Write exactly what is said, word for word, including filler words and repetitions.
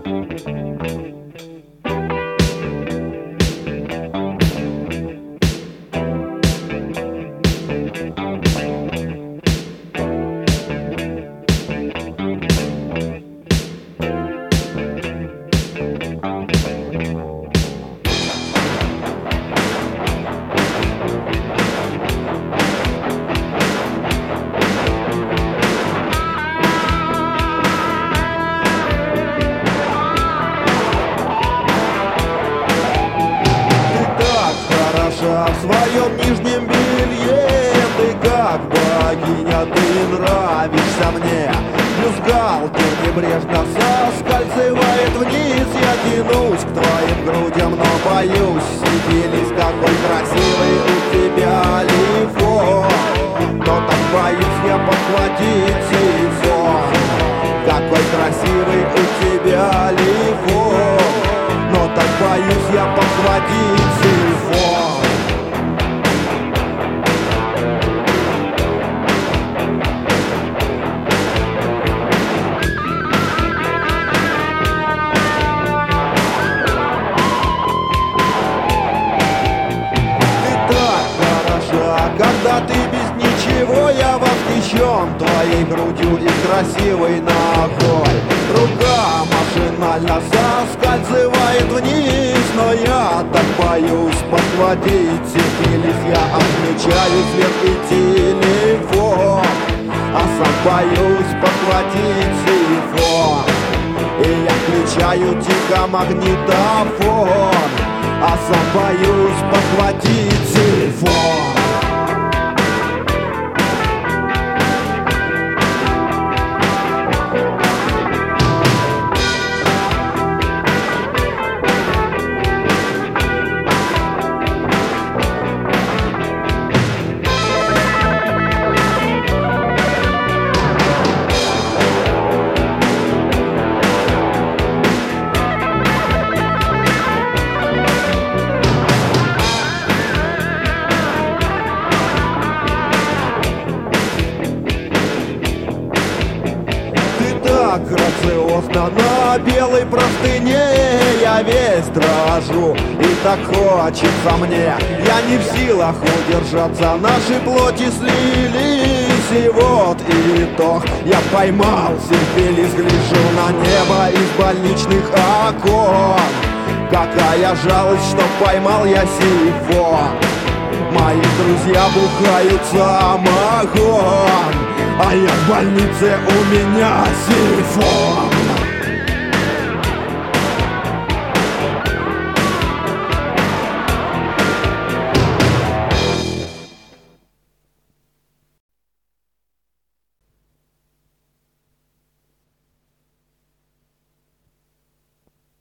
В своем нижнем белье ты как богиня, ты нравишься мне. Бюстгальтер небрежно соскальзывает вниз. Я тянусь к твоим грудям, но боюсь. Сибились, какой красивый у тебя лифон. Но так боюсь я подхватить телефон. Какой красивый у тебя лифон. Но так боюсь я подхватить телефон. Когда ты без ничего, я восхищен твоей грудью и красивой ногой. Рука машинально соскальзывает вниз, но я так боюсь подхватить сифилис. Я отключаю свет и телефон, а сам боюсь подхватить телефон. И я включаю тихо магнитофон, а сам боюсь подхватить телефон. Грациозно на белой простыне я весь дрожу, и так хочется мне. Я не в силах удержаться, наши плоти слились, и вот итог. Я поймал сифилис, гляжу на небо из больничных окон. Какая жалость, что поймал я сифон. Мои друзья бухают самогон, а я в больнице, у меня сифон.